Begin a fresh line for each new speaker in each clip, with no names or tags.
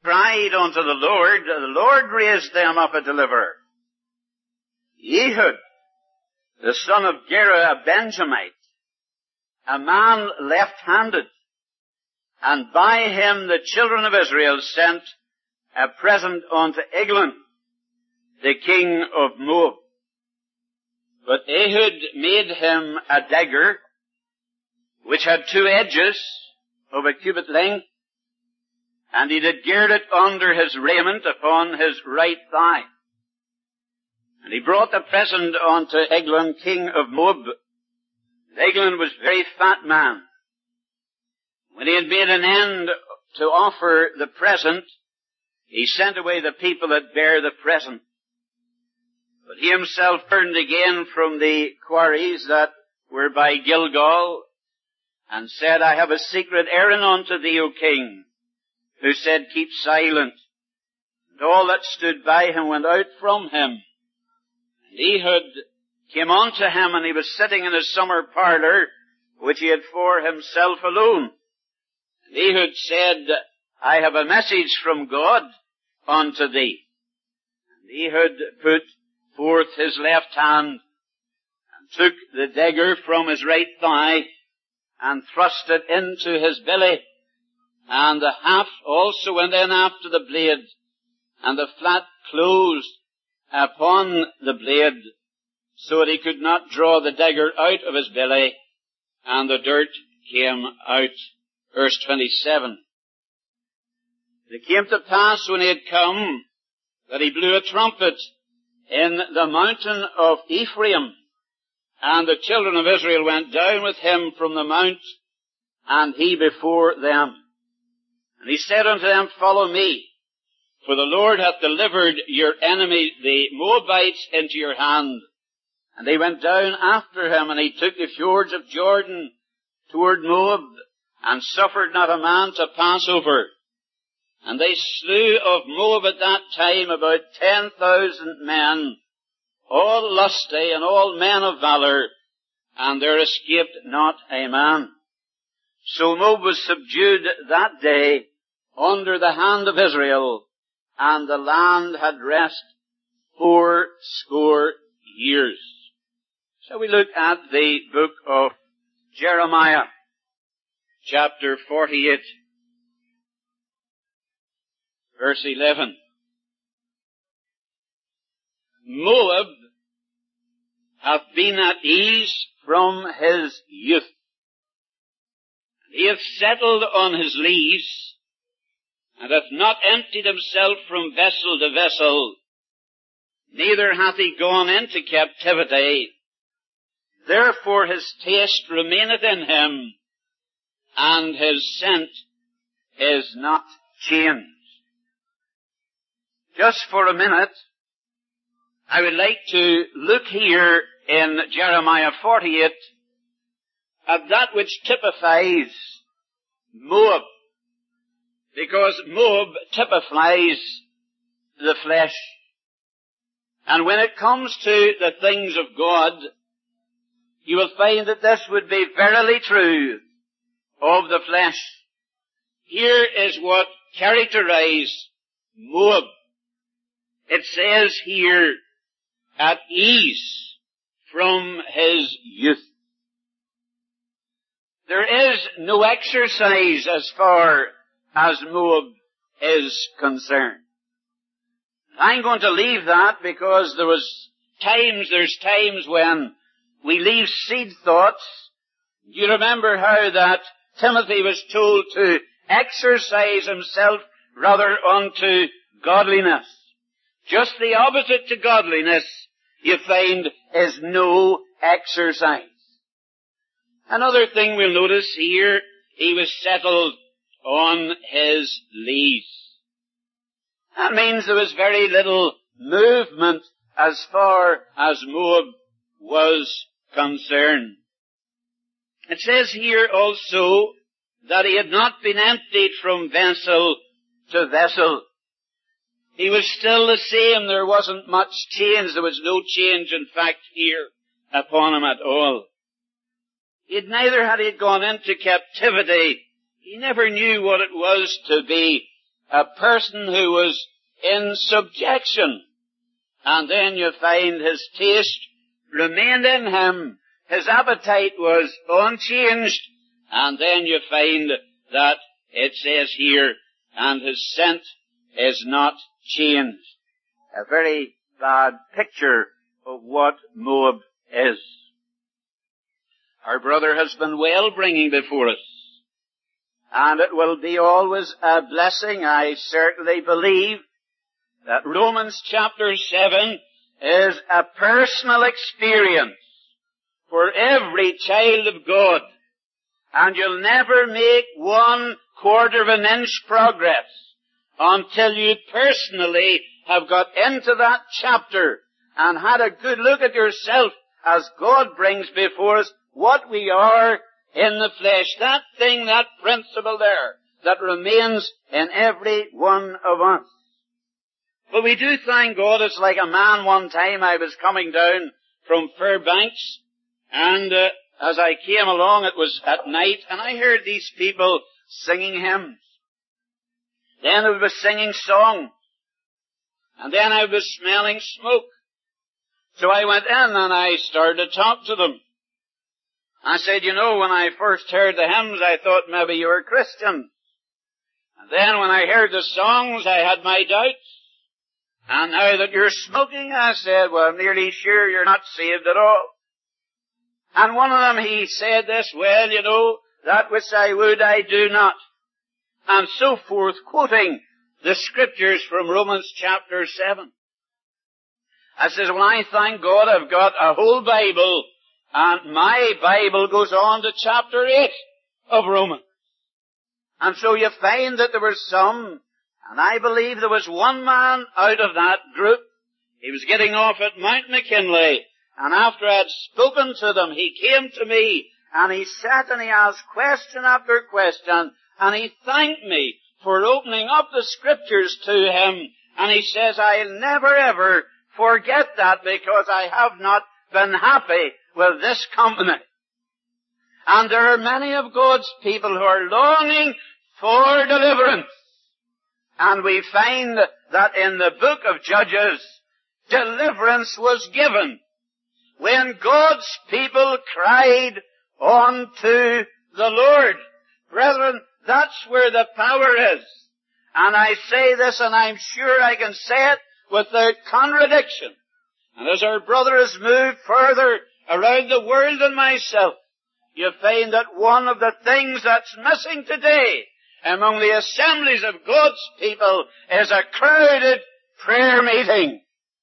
cried unto the Lord raised them up a deliverer. Ehud, the son of Gera, a Benjamite, a man left-handed, and by him the children of Israel sent a present unto Eglon, the king of Moab. But Ehud made him a dagger, which had 2 edges of a cubit length, and he did gird it under his raiment upon his right thigh. And he brought the present unto Eglon, king of Moab. Eglon was a very fat man. When he had made an end to offer the present, he sent away the people that bare the present. But he himself turned again from the quarries that were by Gilgal, and said, I have a secret errand unto thee, O king, who said, keep silent. And all that stood by him went out from him. And Ehud came unto him, and he was sitting in his summer parlour, which he had for himself alone. And Ehud said, I have a message from God unto thee. And Ehud put forth his left hand, and took the dagger from his right thigh, and thrust it into his belly, and the haft also went in after the blade, and the flat closed upon the blade, so that he could not draw the dagger out of his belly, and the dirt came out. Verse 27. It came to pass when he had come, that he blew a trumpet in the mountain of Ephraim, and the children of Israel went down with him from the mount, and he before them. And he said unto them, follow me, for the Lord hath delivered your enemy, the Moabites, into your hand. And they went down after him, and he took the fjords of Jordan toward Moab, and suffered not a man to pass over. And they slew of Moab at that time about 10,000 men, all lusty and all men of valor, and there escaped not a man. So Moab was subdued that day under the hand of Israel, and the land had rest 80 years. So we look at the book of Jeremiah, chapter 48, verse 11. Moab hath been at ease from his youth. He hath settled on his lees, and hath not emptied himself from vessel to vessel, neither hath he gone into captivity. Therefore his taste remaineth in him, and his scent is not changed. Just for a minute, I would like to look here in Jeremiah 48 at that which typifies Moab, because Moab typifies the flesh. And when it comes to the things of God, you will find that this would be verily true of the flesh. Here is what characterized Moab. It says here, at ease from his youth. There is no exercise as far as Moab is concerned. I'm going to leave that because there's times when we leave seed thoughts. You remember how that Timothy was told to exercise himself rather unto godliness. Just the opposite to godliness, you find, is no exercise. Another thing we'll notice here, he was settled on his lees. That means there was very little movement as far as Moab was concerned. It says here also that he had not been emptied from vessel to vessel. He was still the same. There wasn't much change. There was no change, in fact, here upon him at all. Neither had he gone into captivity. He never knew what it was to be a person who was in subjection. And then you find his taste remained in him. His appetite was unchanged. And then you find that it says here, and his scent is not changed. A very bad picture of what Moab is. Our brother has been well bringing before us. And it will be always a blessing. I certainly believe that Romans chapter 7 is a personal experience for every child of God. And you'll never make 1/4 of an inch progress until you personally have got into that chapter and had a good look at yourself as God brings before us what we are in the flesh. That thing, that principle there, that remains in every one of us. But we do thank God. It's like a man one time. I was coming down from Fairbanks, and as I came along, it was at night, and I heard these people singing hymns. Then they were singing songs. And then I was smelling smoke. So I went in and I started to talk to them. I said, you know, when I first heard the hymns, I thought maybe you were Christian. And then when I heard the songs, I had my doubts. And now that you're smoking, I said, well, I'm nearly sure you're not saved at all. And one of them, he said this, well, you know, that which I would, I do not. And so forth, quoting the scriptures from Romans chapter 7. I says, well, I thank God I've got a whole Bible, and my Bible goes on to chapter 8 of Romans. And so you find that there were some, and I believe there was one man out of that group. He was getting off at Mount McKinley, and after I had spoken to them, he came to me, and he sat and he asked question after question, and he thanked me for opening up the scriptures to him, and he says, I'll never ever forget that because I have not been happy with this company. And there are many of God's people who are longing for deliverance. And we find that in the book of Judges, deliverance was given when God's people cried unto the Lord. Brethren, that's where the power is. And I say this, and I'm sure I can say it without contradiction. And as our brother has moved further around the world than myself, you find that one of the things that's missing today among the assemblies of God's people is a crowded prayer meeting.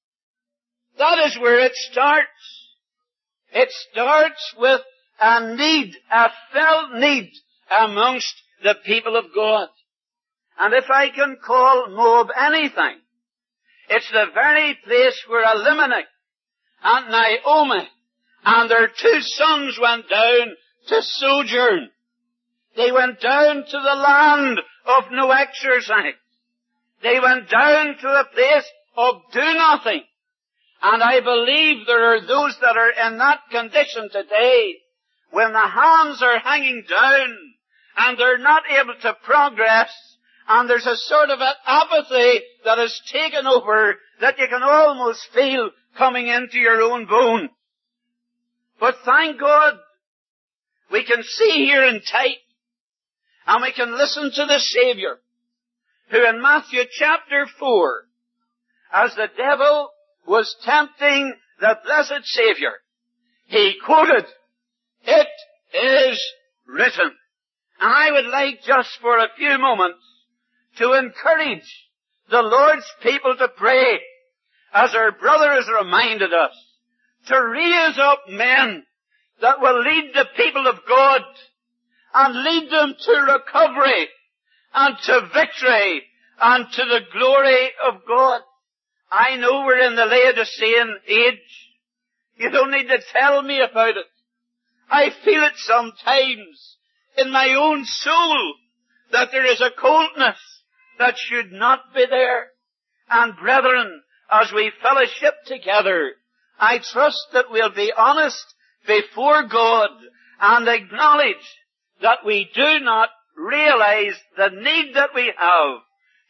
That is where it starts. It starts with a need, a felt need amongst the people of God. And if I can call Moab anything, it's the very place where Elimelech and Naomi and their 2 sons went down to sojourn. They went down to the land of no exercise. They went down to a place of do nothing. And I believe there are those that are in that condition today when the hands are hanging down and they're not able to progress, and there's a sort of an apathy that has taken over that you can almost feel coming into your own bone. But thank God, we can see here in type, and we can listen to the Savior, who in Matthew chapter 4, as the devil was tempting the blessed Savior, he quoted, "It is written." And I would like just for a few moments to encourage the Lord's people to pray, as our brother has reminded us, to raise up men that will lead the people of God and lead them to recovery and to victory and to the glory of God. I know we're in the Laodicean age. You don't need to tell me about it. I feel it sometimes in my own soul that there is a coldness that should not be there. And brethren, as we fellowship together, I trust that we'll be honest before God and acknowledge that we do not realize the need that we have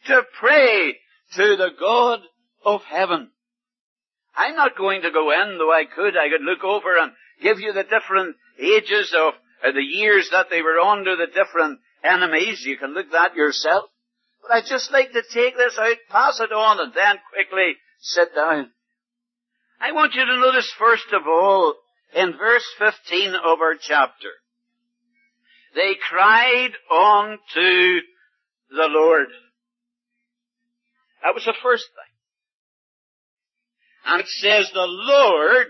to pray to the God of heaven. I'm not going to go in, though I could look over and give you the different ages of the years that they were under the different enemies. You can look that yourself. But I'd just like to take this out, pass it on, and then quickly sit down. I want you to notice, first of all, in verse 15 of our chapter, they cried unto the Lord. That was the first thing. And it says, the Lord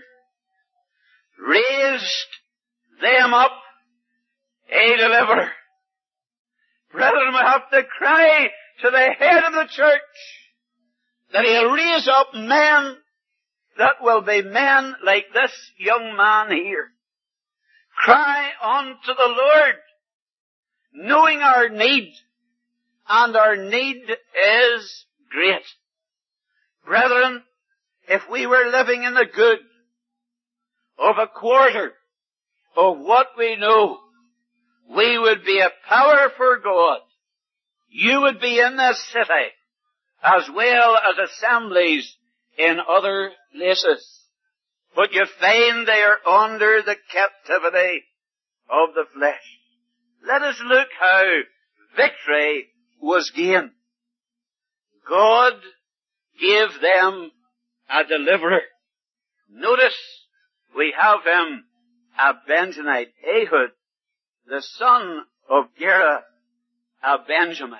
raised them up a deliverer. Brethren, we have to cry to the head of the church that he'll raise up men that will be men like this young man here. Cry unto the Lord, knowing our need, and our need is great. Brethren, if we were living in the good of a quarter of what we know, we would be a power for God. You would be in this city as well as assemblies in other places. But you find they are under the captivity of the flesh. Let us look how victory was gained. God gave them a deliverer. Notice we have him a Benjamite, Ehud, the son of Gera, a Benjamite.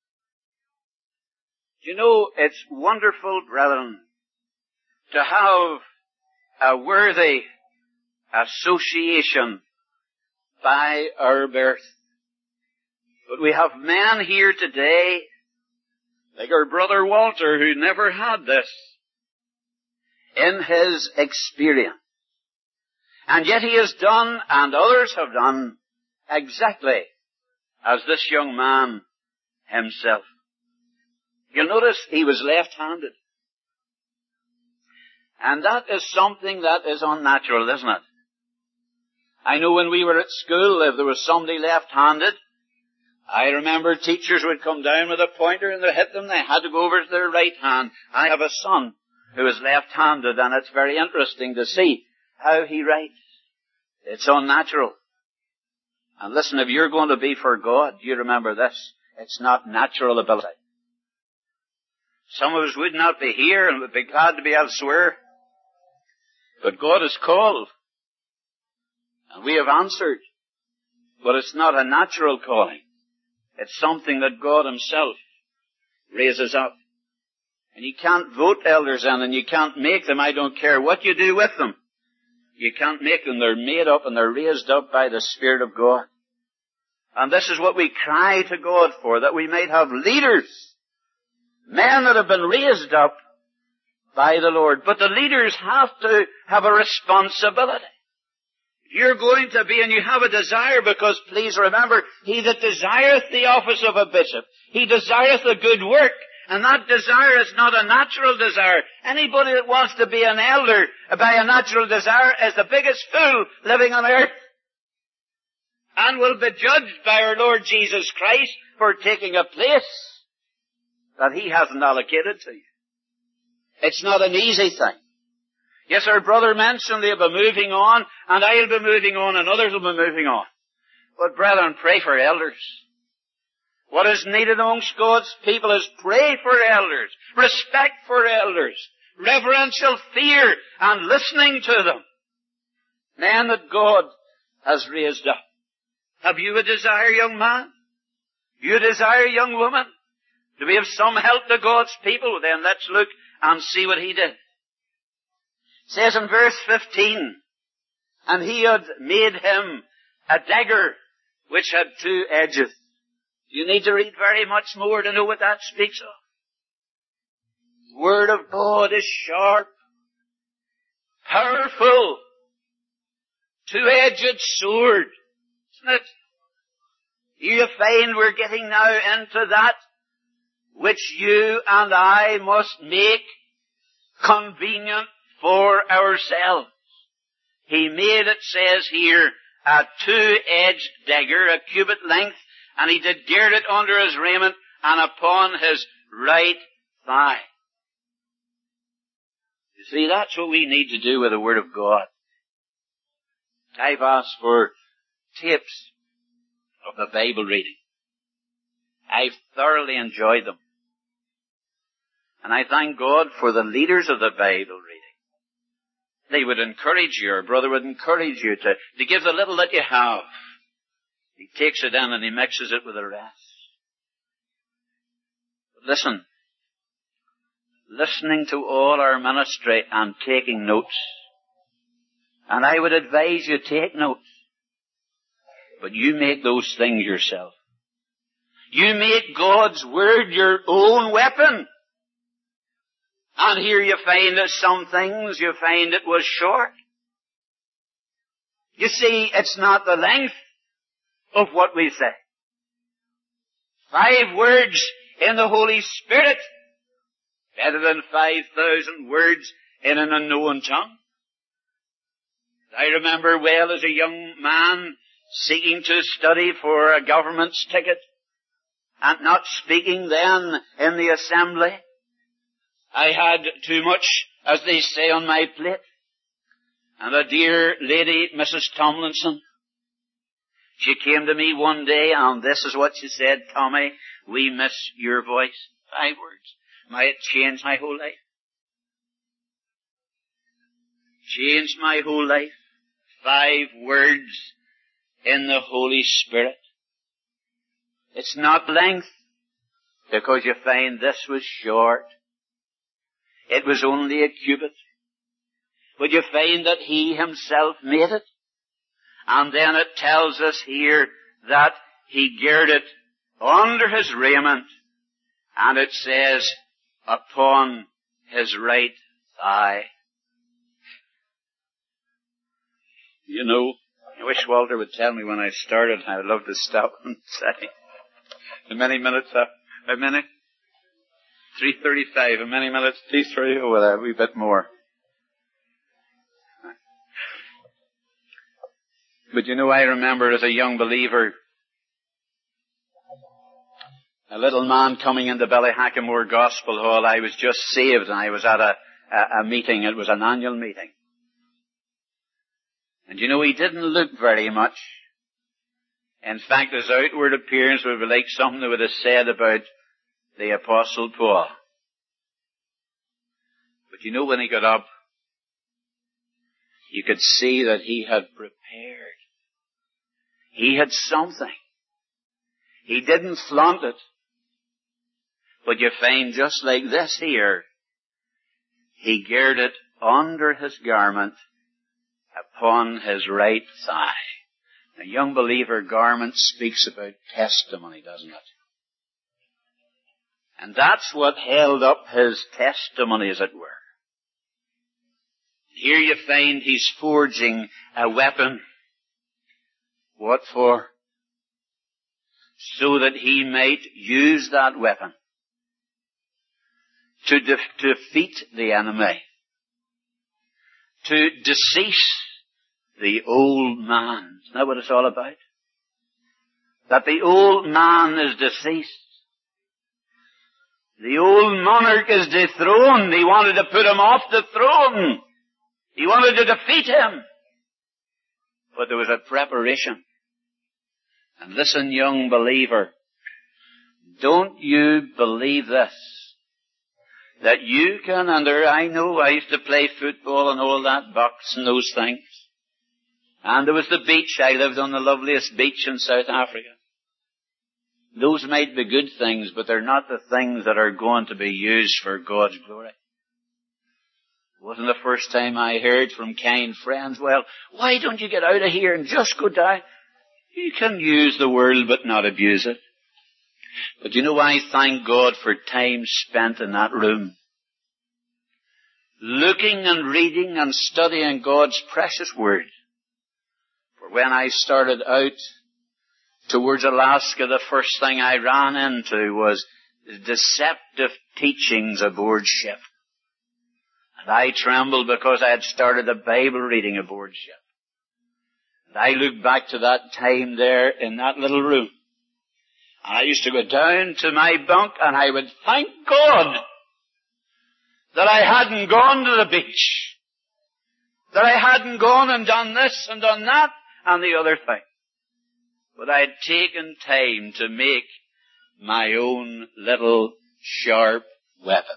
You know, it's wonderful, brethren, to have a worthy association by our birth. But we have men here today, like our brother Walter, who never had this in his experience. And yet he has done, and others have done, exactly as this young man himself. You'll notice he was left-handed. And that is something that is unnatural, isn't it? I know when we were at school, if there was somebody left-handed, I remember teachers would come down with a pointer and they'd hit them. They had to go over to their right hand. I have a son who is left-handed, and it's very interesting to see how he writes. It's unnatural. And listen, if you're going to be for God, you remember this. It's not natural ability. Some of us would not be here and would be glad to be elsewhere. But God has called. And we have answered. But it's not a natural calling. It's something that God himself raises up. And you can't vote elders in, and you can't make them. I don't care what you do with them. You can't make them. They're made up and they're raised up by the Spirit of God. And this is what we cry to God for, that we might have leaders, men that have been raised up by the Lord. But the leaders have to have a responsibility. You're going to be, and you have a desire, because please remember, he that desireth the office of a bishop, he desireth a good work, and that desire is not a natural desire. Anybody that wants to be an elder by a natural desire is the biggest fool living on earth, and will be judged by our Lord Jesus Christ for taking a place that he hasn't allocated to you. It's not an easy thing. Yes, our brother mentioned they'll be moving on, and I'll be moving on, and others will be moving on. But brethren, pray for elders. What is needed amongst God's people is pray for elders, respect for elders, reverential fear, and listening to them. Men that God has raised up. Have you a desire, young man? You desire, young woman, to be of some help to God's people? Then let's look and see what he did. It says in verse 15, and he had made him a dagger which had two edges. You need to read very much more to know what that speaks of. The Word of God is sharp, powerful, two-edged sword. Isn't it? You find we're getting now into that which you and I must make convenient for ourselves. He made, it says here, a two-edged dagger, a cubit length, and he did gird it under his raiment, and upon his right thigh. You see, that's what we need to do with the Word of God. I've asked for tapes of the Bible reading. I've thoroughly enjoyed them. And I thank God for the leaders of the Bible reading. They would encourage you, or brother would encourage you to give the little that you have. He takes it in and he mixes it with the rest. But listen, listening to all our ministry and taking notes. And I would advise you take notes. But you make those things yourself. You make God's Word your own weapon. And here you find that some things you find it was short. You see, it's not the length of what we say. 5 words in the Holy Spirit, better than 5,000 words in an unknown tongue. I remember well as a young man seeking to study for a government's ticket and not speaking then in the assembly. I had too much, as they say, on my plate. And a dear lady, Mrs. Tomlinson, she came to me one day and this is what she said, Tommy, we miss your voice. 5 words. It changed my whole life. Changed my whole life. 5 words in the Holy Spirit. It's not length, because you find this was short. It was only a cubit. But you find that He Himself made it. And then it tells us here that He girded under His raiment, and it says, upon His right thigh. You know, I wish Walter would tell me when I started. I would love to stop and say, how many minutes? How many? 3:35. How many minutes? 3:30. Oh, well, a wee bit more. But you know, I remember as a young believer, a little man coming into Ballyhackamore Gospel Hall. I was just saved and I was at a meeting. It was an annual meeting. And you know, he didn't look very much. In fact, his outward appearance would be like something they would have said about the Apostle Paul. But you know, when he got up, you could see that he had prepared. He had something. He didn't flaunt it. But you find just like this here, he girded under his garment upon his right thigh. A young believer garment speaks about testimony, doesn't it? And that's what held up his testimony, as it were. Here you find he's forging a weapon. What for? So that he might use that weapon to defeat the enemy, to decease the old man. Isn't that what it's all about? That the old man is deceased. The old monarch is dethroned. He wanted to put him off the throne. He wanted to defeat him. But there was a preparation. And listen, young believer, don't you believe this? That you can, I know I used to play football and all that, box and those things. And there was the beach. I lived on the loveliest beach in South Africa. Those might be good things, but they're not the things that are going to be used for God's glory. It wasn't the first time I heard from kind friends, well, why don't you get out of here and just go down? You can use the world but not abuse it. But you know, I thank God for time spent in that room, looking and reading and studying God's precious Word. For when I started out towards Alaska, the first thing I ran into was deceptive teachings aboard ship. And I trembled because I had started a Bible reading aboard ship. And I look back to that time there in that little room. And I used to go down to my bunk and I would thank God that I hadn't gone to the beach, that I hadn't gone and done this and done that and the other thing. But I had taken time to make my own little sharp weapon.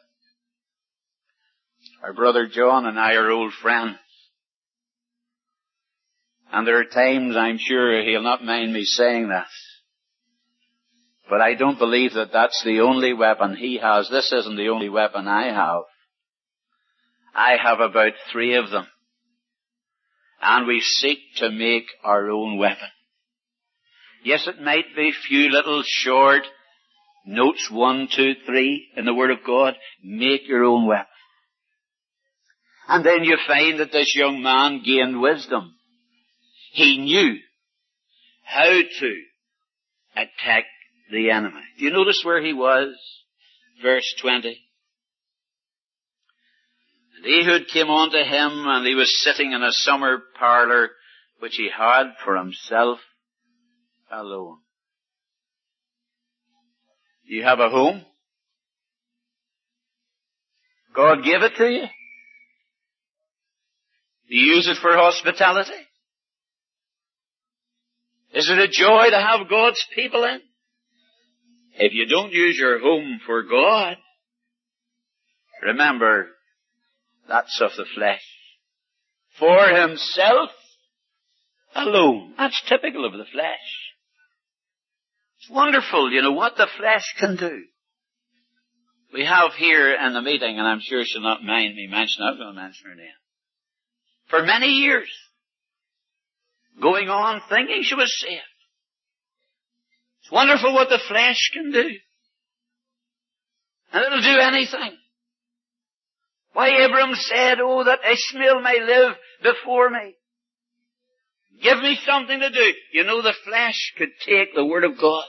Our brother John and I are old friends. And there are times, I'm sure he'll not mind me saying this, but I don't believe that that's the only weapon he has. This isn't the only weapon I have. I have about 3 of them. And we seek to make our own weapon. Yes, it might be few little short notes, 1, 2, 3 in the Word of God. Make your own weapon. And then you find that this young man gained wisdom. He knew how to attack the enemy. Do you notice where he was? Verse 20. And Ehud came unto him, and he was sitting in a summer parlour, which he had for himself alone. Do you have a home? God gave it to you? Do you use it for hospitality? Is it a joy to have God's people in? If you don't use your home for God, remember, that's of the flesh. For himself alone. That's typical of the flesh. It's wonderful, what the flesh can do. We have here in the meeting, and I'm sure she'll not mind me mentioning, I'm going to mention her name. For many years, going on thinking she was saved. It's wonderful what the flesh can do. And it'll do anything. Why Abram said, oh, that Ishmael may live before me. Give me something to do. The flesh could take the Word of God.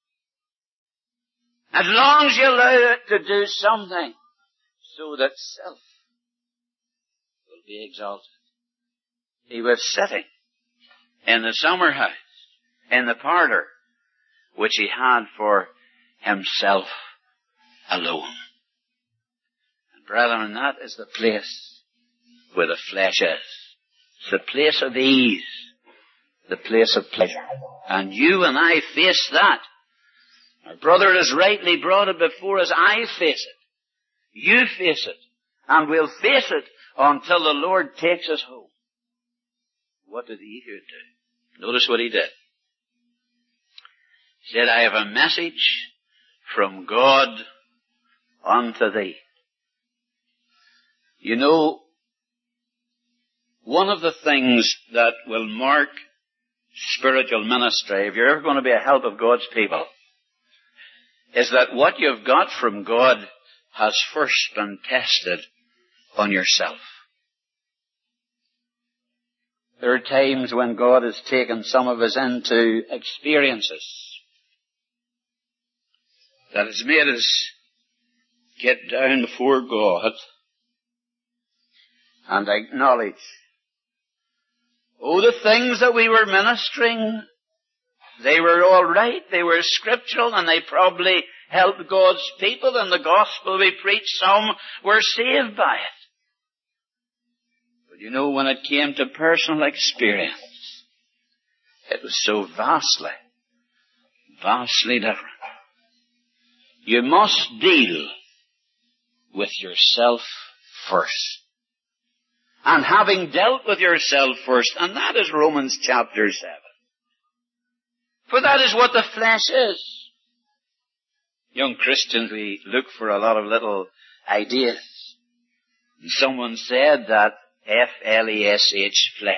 As long as you allow it to do something so that self will be exalted. He was sitting in the summer house, in the parlour, which he had for himself alone. And brethren, that is the place where the flesh is. It's the place of ease, the place of pleasure. And you and I face that. Our brother has rightly brought it before us. I face it. You face it. And we'll face it until the Lord takes us home. What did Ehud do? Notice what he did. He said, I have a message from God unto thee. One of the things that will mark spiritual ministry, if you're ever going to be a help of God's people, is that what you've got from God has first been tested on yourself. There are times when God has taken some of us into experiences that has made us get down before God and acknowledge, the things that we were ministering, they were all right, they were scriptural, and they probably helped God's people, and the gospel we preached, some were saved by it. When it came to personal experience, it was so vastly different. You must deal with yourself first. And having dealt with yourself first, and that is Romans chapter 7. For that is what the flesh is. Young Christians, we look for a lot of little ideas. And someone said that F-L-E-S-H, flesh,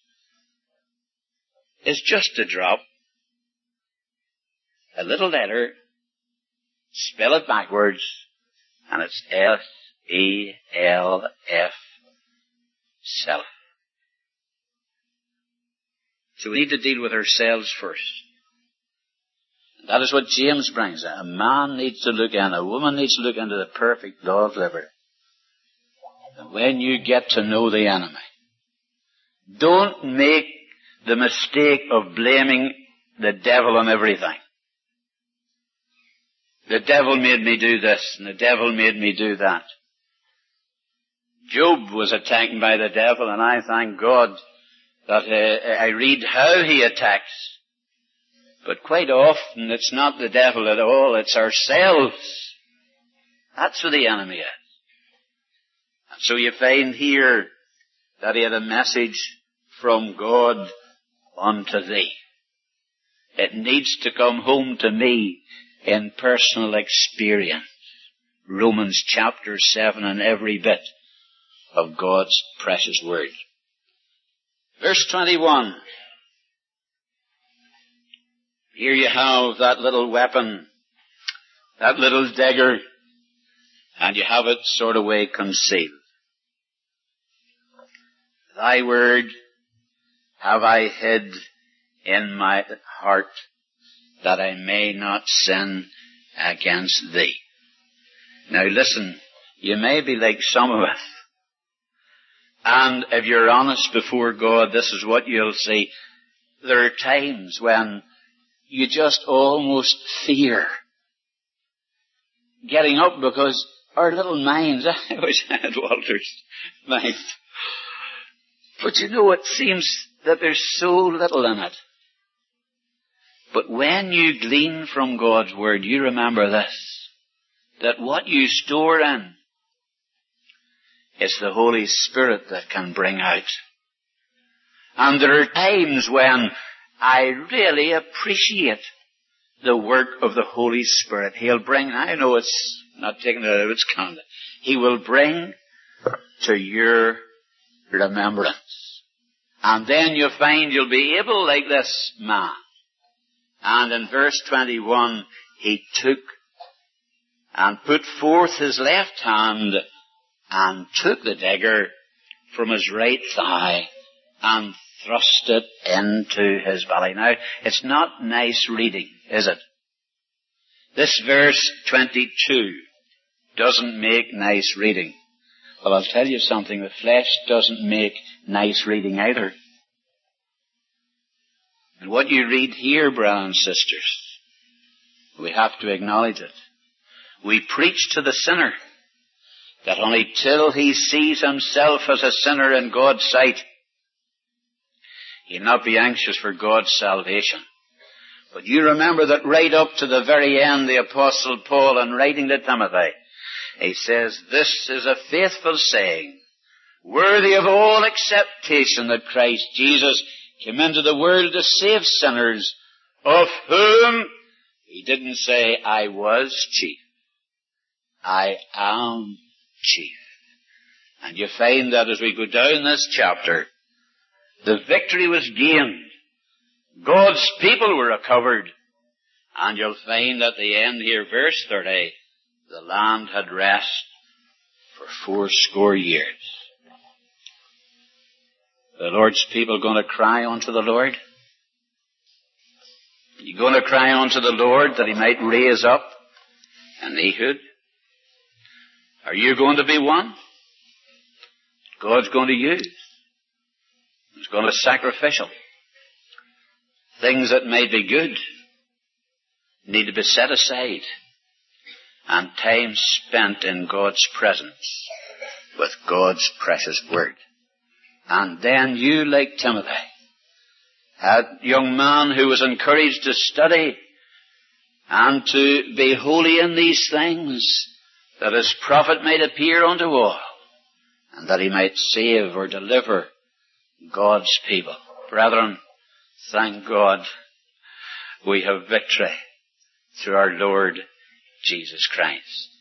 is just a drop, a little letter, spell it backwards, and it's S-E-L-F, self. So we need to deal with ourselves first. That is what James brings. A man needs to look in, a woman needs to look into the perfect law of liberty. And when you get to know the enemy, don't make the mistake of blaming the devil on everything. The devil made me do this, and the devil made me do that. Job was attacked by the devil, and I thank God that I read how he attacks. But quite often it's not the devil at all, it's ourselves. That's who the enemy is. And so you find here that he had a message from God unto thee. It needs to come home to me in personal experience. Romans chapter 7 and every bit of God's precious word. Verse 21. Here you have that little weapon, that little dagger, and you have it sort of way concealed. Thy word have I hid in my heart, that I may not sin against thee. Now listen, you may be like some of us. And if you're honest before God, this is what you'll see. There are times when you just almost fear getting up, because our little minds, I wish I had Walter's mind. But you know, it seems that there's so little in it. But when you glean from God's word, you remember this, that what you store in, it's the Holy Spirit that can bring out. And there are times when I really appreciate the work of the Holy Spirit. He'll bring, I know it's not taken out of its context, He will bring to your remembrance. And then you find you'll be able, like this man. And in verse 21, he took and put forth his left hand and took the dagger from his right thigh and thrust it into his belly. Now, it's not nice reading, is it? This verse 22 doesn't make nice reading. Well, I'll tell you something, the flesh doesn't make nice reading either. And what you read here, brothers and sisters, we have to acknowledge it. We preach to the sinner that only till he sees himself as a sinner in God's sight, he'll not be anxious for God's salvation. But you remember that right up to the very end, the Apostle Paul, in writing to Timothy, he says, this is a faithful saying, worthy of all acceptation, that Christ Jesus came into the world to save sinners, of whom he didn't say, I was chief. I am chief. And you find that as we go down this chapter, the victory was gained. God's people were recovered. And you'll find at the end here, verse 30, the land had rest for 80 years. The Lord's people going to cry unto the Lord? You going to cry unto the Lord that He might raise up an Ehud? Are you going to be one? God's going to use. It's going to be sacrificial. Things that may be good need to be set aside, and time spent in God's presence with God's precious word. And then you, like Timothy, a young man who was encouraged to study and to be holy in these things, that his prophet might appear unto all, and that he might save or deliver God's people. Brethren, thank God we have victory through our Lord Jesus Christ.